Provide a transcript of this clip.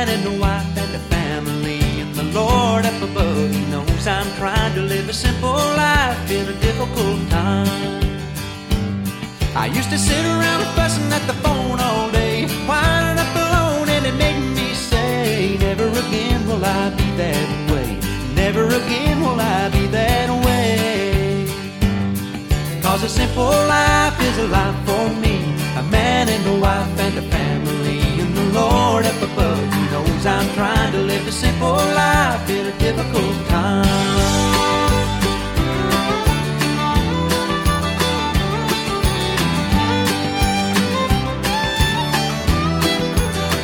man and a wife and a family, and the Lord up above, He knows I'm trying to live a simple life in a difficult time. I used to sit around fussing at the phone all day, winding up alone, and it made me say, never again will I be that way. Never again will I be that way. 'Cause a simple life is a life for me, a man and a wife and a family, and the Lord up above, He knows I'm trying to live a simple life in a difficult